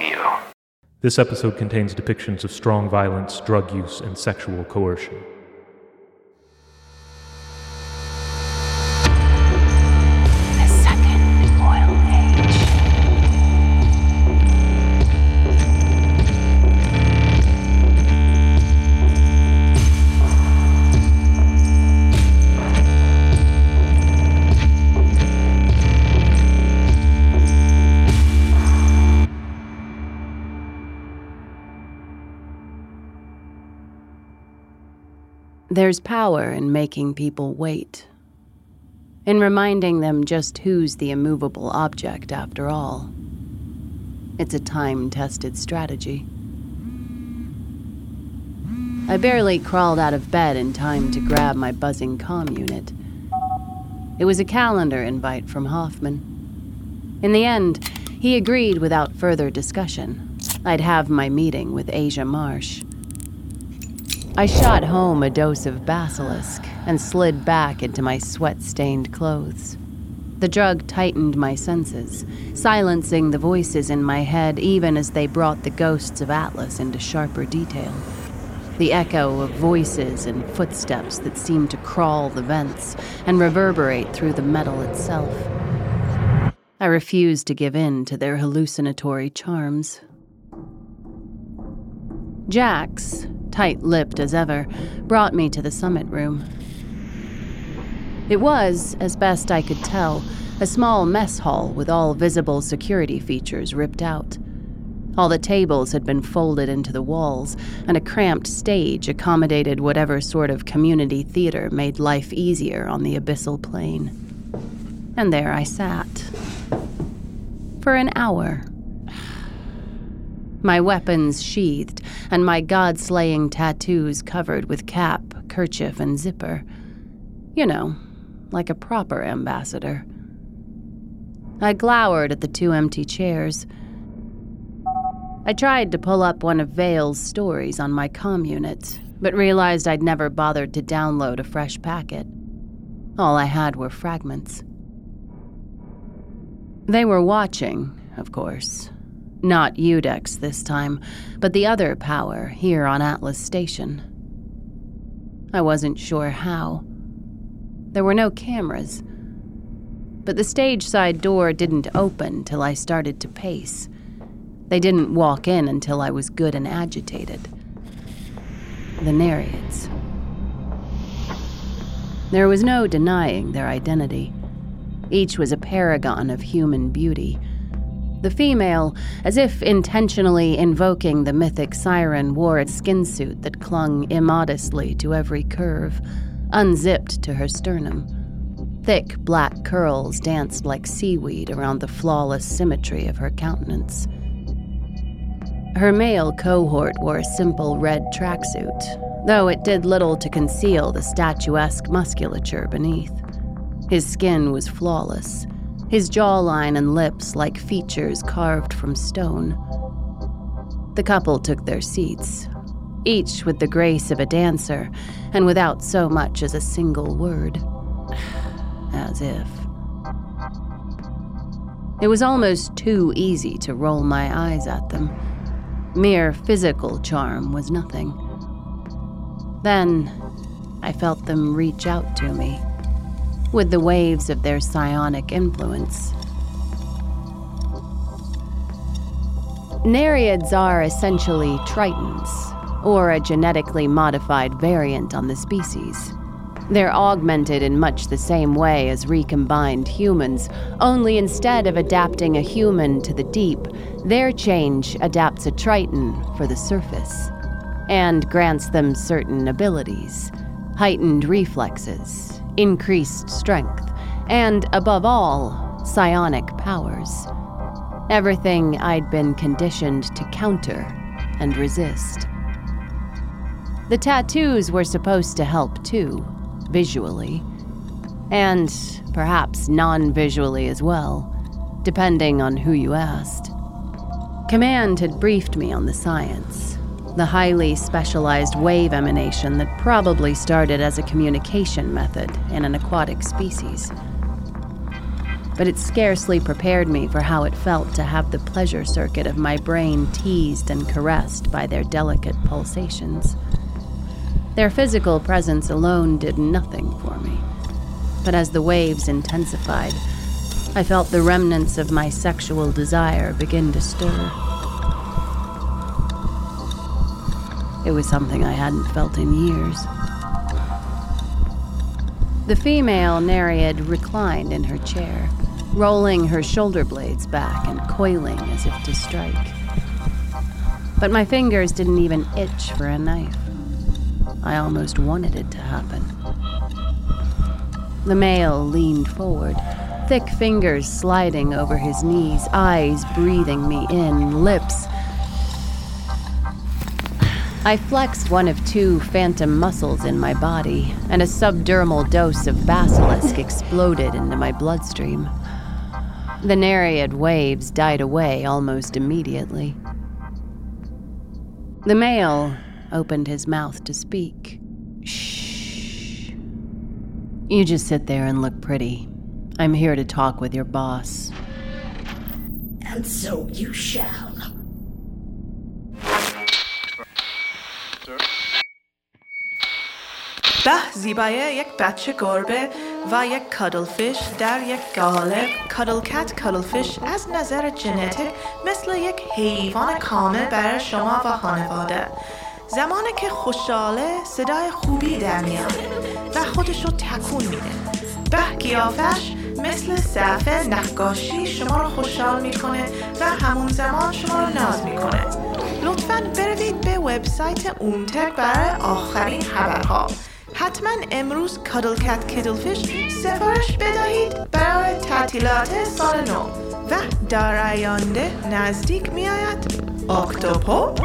you. This episode contains depictions of strong violence, drug use, and sexual coercion. The Second Oil Age. There's power in making people wait, in reminding them just who's the immovable object after all. It's a time-tested strategy. I barely crawled out of bed in time to grab my buzzing comm unit. It was a calendar invite from Hoffman. In the end, he agreed without further discussion. I'd have my meeting with Asia Marsh. I shot home a dose of Basilisk and slid back into my sweat-stained clothes. The drug tightened my senses, silencing the voices in my head even as they brought the ghosts of Atlas into sharper detail. The echo of voices and footsteps that seemed to crawl the vents and reverberate through the metal itself. I refused to give in to their hallucinatory charms. Jax, tight-lipped as ever, brought me to the summit room. It was, as best I could tell, a small mess hall with all visible security features ripped out. All the tables had been folded into the walls, and a cramped stage accommodated whatever sort of community theater made life easier on the abyssal plane. And there I sat. For an hour. My weapons sheathed, and my god-slaying tattoos covered with cap, kerchief, and zipper. You know, like a proper ambassador. I glowered at the two empty chairs. I tried to pull up one of Vale's stories on my comm unit, but realized I'd never bothered to download a fresh packet. All I had were fragments. They were watching, of course. Not Udex this time, but the other power here on Atlas Station. I wasn't sure how. There were no cameras. But the stage side door didn't open till I started to pace. They didn't walk in until I was good and agitated. The Nereids. There was no denying their identity. Each was a paragon of human beauty. The female, as if intentionally invoking the mythic siren, wore a skin suit that clung immodestly to every curve, unzipped to her sternum. Thick black curls danced like seaweed around the flawless symmetry of her countenance. Her male cohort wore a simple red tracksuit, though it did little to conceal the statuesque musculature beneath. His skin was flawless, his jawline and lips like features carved from stone. The couple took their seats, each with the grace of a dancer, and without so much as a single word. As if. It was almost too easy to roll my eyes at them. Mere physical charm was nothing. Then, I felt them reach out to me, with the waves of their psionic influence. Nereids are essentially Tritons, or a genetically modified variant on the species. They're augmented in much the same way as recombined humans, only instead of adapting a human to the deep, their change adapts a Triton for the surface, and grants them certain abilities, heightened reflexes, increased strength, and, above all, psionic powers. Everything I'd been conditioned to counter and resist. The tattoos were supposed to help too, visually, and perhaps non-visually as well, depending on who you asked. Command had briefed me on the science, the highly specialized wave emanation that probably started as a communication method in an aquatic species. but it scarcely prepared me for how it felt to have the pleasure circuit of my brain teased and caressed by their delicate pulsations. Their physical presence alone did nothing for me, but as the waves intensified, I felt the remnants of my sexual desire begin to stir. It was something I hadn't felt in years. The female Nereid reclined in her chair, rolling her shoulder blades back and coiling as if to strike. But my fingers didn't even itch for a knife. I almost wanted it to happen. The male leaned forward, thick fingers sliding over his knees, eyes breathing me in, lips. I flexed one of two phantom muscles in my body, and a subdermal dose of basilisk exploded into my bloodstream. The Nereid waves died away almost immediately. The male opened his mouth to speak. Shh. You just sit there and look pretty. I'm here to talk with your boss. And so you shall. به زیبایه یک بچه گربه و یک کادلفیش در یک قالب. کادلکت کادلفیش از نظر ژنتیک مثل یک حیوان کامل برای شما و خانواده. زمانی که خوشحاله صدای خوبی در میاره و خودش رو تکون میده. به قیافش مثل صفحه نقاشی شما رو خوشحال میکنه و همون زمان شما رو ناز میکنه. لطفاً بروید به وبسایت اونتک برای آخرین خبرها. حتما امروز کادلکت کادلفیش سفارش بدهید برای تعطیلات سال نو و در آینده نزدیک میآید اکتبر.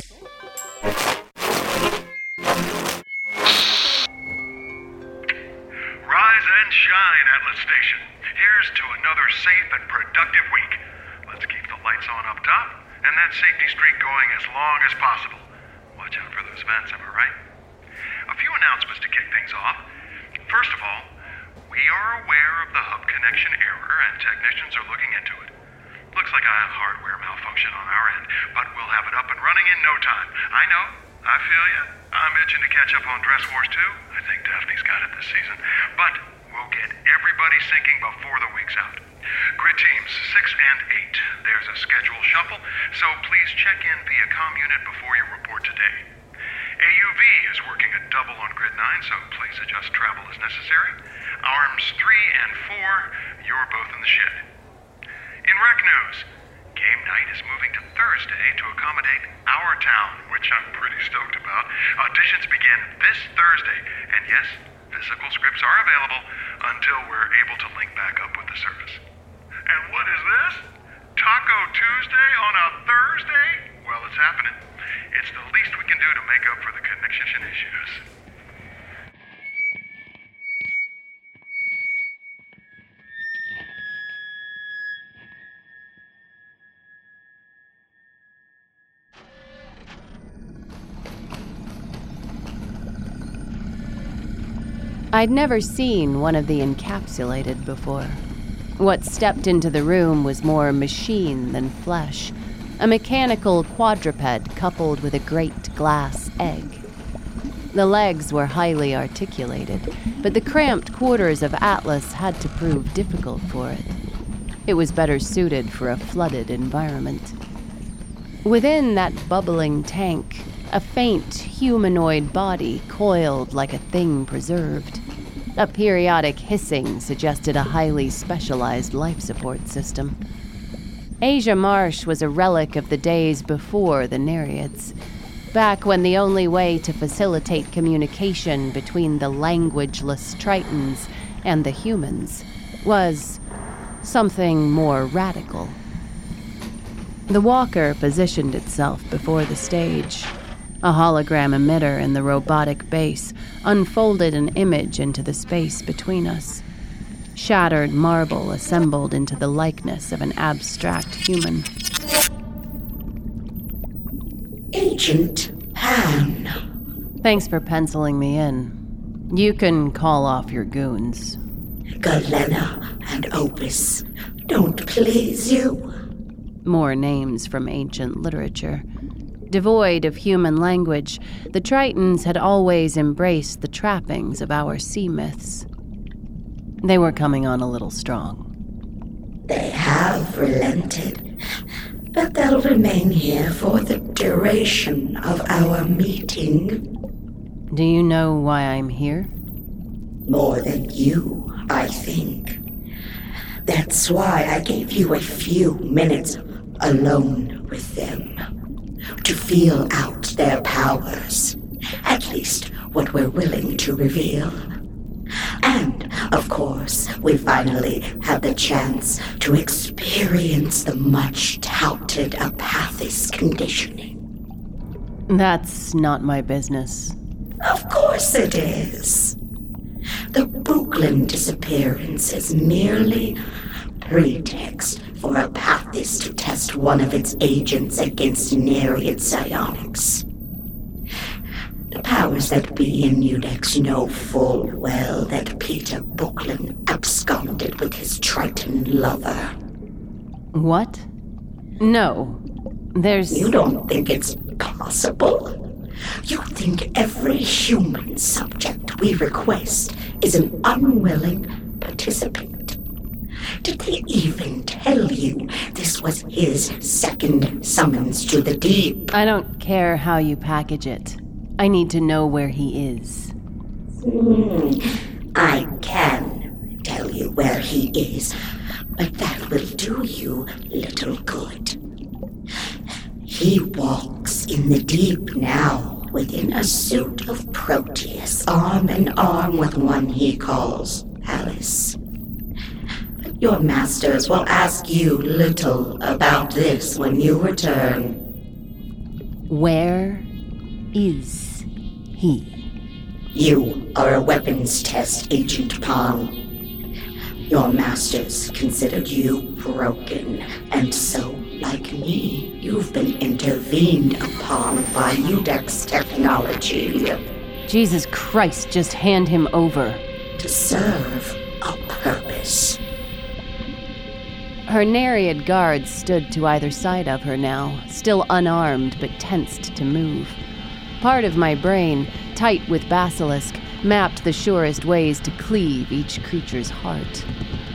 Rise and shine, Atlas Station. Here's to another safe and productive week. Let's keep the lights on up top and that safety streak going as long as possible. Watch out for those vents, am I right? A few announcements to kick things off. First of all, we are aware of the hub connection error and technicians are looking into it. Looks like a hardware malfunction on our end, but we'll have it up and running in no time. I know, I feel ya. I'm itching to catch up on Dress Wars 2. I think Daphne's got it this season. But we'll get everybody syncing before the week's out. Grid teams 6 and 8. There's a schedule shuffle, so please check in via comm unit before you report today. AUV is working a double on Grid 9, so please adjust travel as necessary. Arms 3 and 4, you're both in the shed. In rec news, game night is moving to Thursday to accommodate our town, which I'm pretty stoked about. Auditions begin this Thursday, and yes, physical scripts are available until we're able to link back up with the service. And what is this? Taco Tuesday on a Thursday? Well, it's happening. It's the least we can do to make up for the connection issues. I'd never seen one of the encapsulated before. What stepped into the room was more machine than flesh, a mechanical quadruped coupled with a great glass egg. The legs were highly articulated, but the cramped quarters of Atlas had to prove difficult for it. It was better suited for a flooded environment. Within that bubbling tank, a faint humanoid body coiled like a thing preserved. A periodic hissing suggested a highly specialized life support system. Asia Marsh was a relic of the days before the Nereids, back when the only way to facilitate communication between the languageless Tritons and the humans was something more radical. The walker positioned itself before the stage. A hologram emitter in the robotic base unfolded an image into the space between us. Shattered marble assembled into the likeness of an abstract human. Agent Han. Thanks for penciling me in. You can call off your goons. Galena and Opus don't please you? More names from ancient literature. Devoid of human language, the Tritons had always embraced the trappings of our sea myths. They were coming on a little strong. They have relented, but they'll remain here for the duration of our meeting. Do you know why I'm here? More than you, I think. That's why I gave you a few minutes alone with them, to feel out their powers, at least what we're willing to reveal. And, of course, we finally have the chance to experience the much-touted Apathis conditioning. That's not my business. Of course it is. The Brooklyn disappearance is merely pretext for Apathis to test one of its agents against Nereid psionics. The powers that be in Udex know full well that Peter Brooklyn absconded with his Triton lover. What? No. You don't think it's possible? You think every human subject we request is an unwilling participant? Did they even tell you this was his second summons to the deep? I don't care how you package it. I need to know where he is. I can tell you where he is, but that will do you little good. He walks in the deep now, within a suit of Proteus, arm in arm with one he calls Alice. But your masters will ask you little about this when you return. Where is he? You are a weapons test, Agent Pong. Your masters considered you broken, and so, like me, you've been intervened upon by Udex technology. Jesus Christ, just hand him over. To serve a purpose. Her Nereid guards stood to either side of her now, still unarmed but tensed to move. Part of my brain, tight with Basilisk, mapped the surest ways to cleave each creature's heart.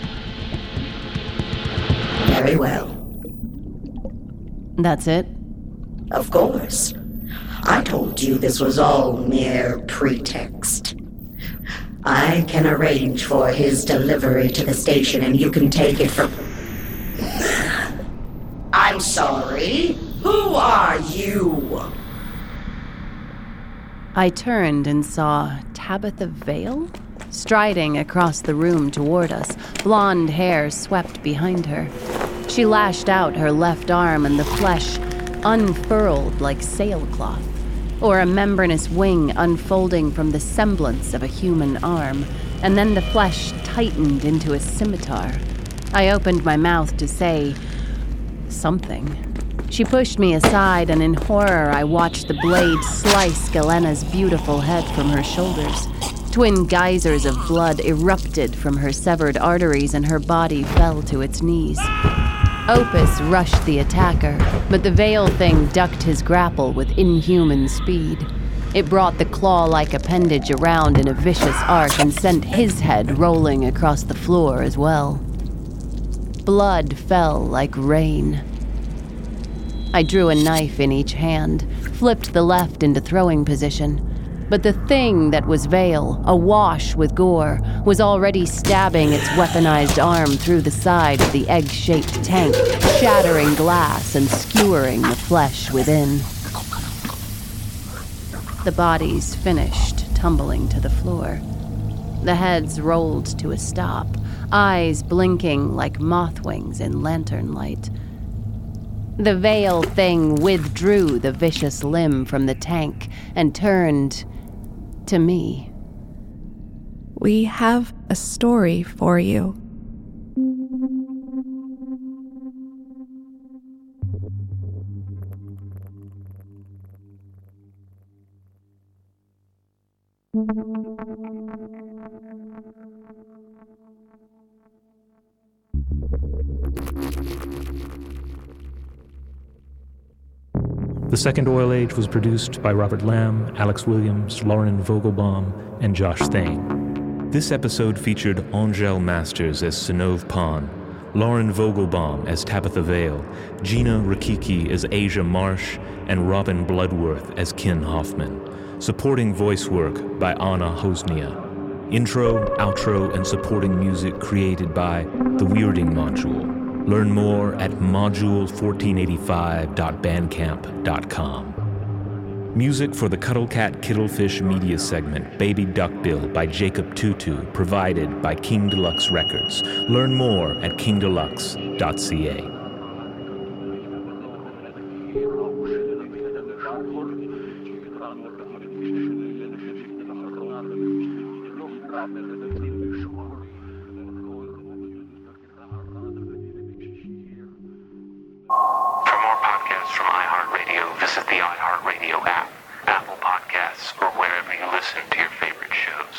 Very well. That's it? Of course. I told you this was all mere pretext. I can arrange for his delivery to the station and you can take it from... I'm sorry. Who are you? I turned and saw Tabitha Vale striding across the room toward us, blonde hair swept behind her. She lashed out her left arm and the flesh unfurled like sailcloth, or a membranous wing unfolding from the semblance of a human arm, and then the flesh tightened into a scimitar. I opened my mouth to say something. She pushed me aside, and in horror I watched the blade slice Galena's beautiful head from her shoulders. Twin geysers of blood erupted from her severed arteries, and her body fell to its knees. Opus rushed the attacker, but the Veil thing ducked his grapple with inhuman speed. It brought the claw-like appendage around in a vicious arc and sent his head rolling across the floor as well. Blood fell like rain. I drew a knife in each hand, flipped the left into throwing position. But the thing that was Veil, awash with gore, was already stabbing its weaponized arm through the side of the egg-shaped tank, shattering glass and skewering the flesh within. The bodies finished tumbling to the floor. The heads rolled to a stop, eyes blinking like moth wings in lantern light. The Veil thing withdrew the vicious limb from the tank and turned to me. We have a story for you. The Second Oil Age was produced by Robert Lamb, Alex Williams, Lauren Vogelbaum, and Josh Thane. This episode featured Angel Masters as Sinove Pan, Lauren Vogelbaum as Tabitha Vale, Gina Rakiki as Asia Marsh, and Robin Bloodworth as Ken Hoffman. Supporting voice work by Anna Hosnia. Intro, outro, and supporting music created by The Weirding Module. Learn more at module1485.bandcamp.com. Music for the Cuddlecat Kittlefish media segment, Baby Duckbill by Jacob Tutu, provided by King Deluxe Records. Learn more at kingdeluxe.ca. Visit the iHeartRadio app, Apple Podcasts, or wherever you listen to your favorite shows.